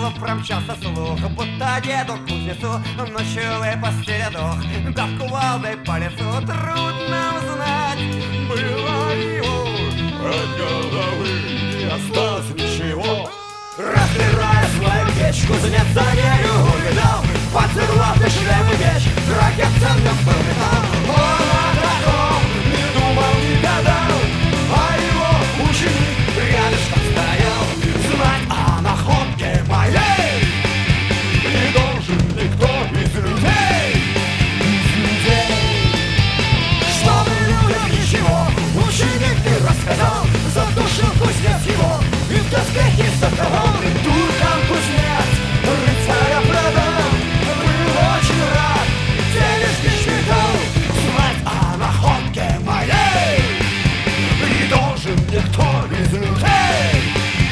селу промчался слух, будто деду кузнецу ночью выпустили дух. Да в кувалдой по лицу трудно узнать, было его от головы не осталось ничего. Разбирая свою печь, кузнец за нею увидал поцеловный шлем и меч, драгоценным был металл. Он о таком не думал, не гадал, а его ученик рядышком стоял. Знать о находке моей не должен никто из людей. Чтобы людям ничего ученик не рассказал, задушил кузнец его и в доспехи заковал. Туркам кузнец рыцаря продал, был очень рад, денежки считал. Знать о находке моей не должен никто из людей.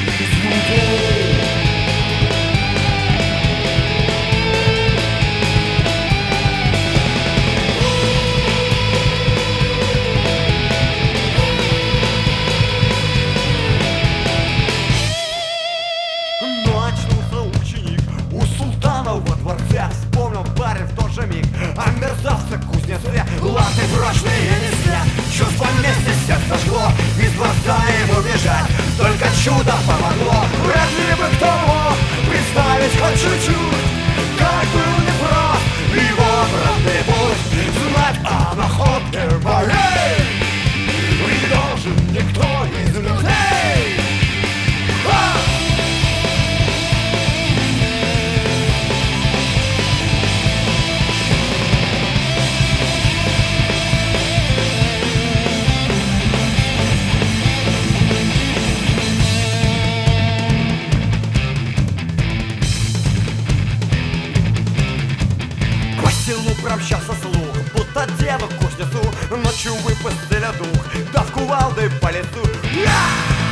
Но очнулся ученик у султана во дворце. Вспомнил парень в тот же миг о мерзавце кузнеце. Латы прочные несли, чувство вместе сердце жгло. Из дворца ему бежать только чудо помогло. Разве бы кто мог представить хоть чуть-чуть, как был непрост его обратный путь. Знать о находке моей не должен никто из людей. Промчался слух, будто деду кузнецу ночью выпустили дух, да в кувалды по лицу.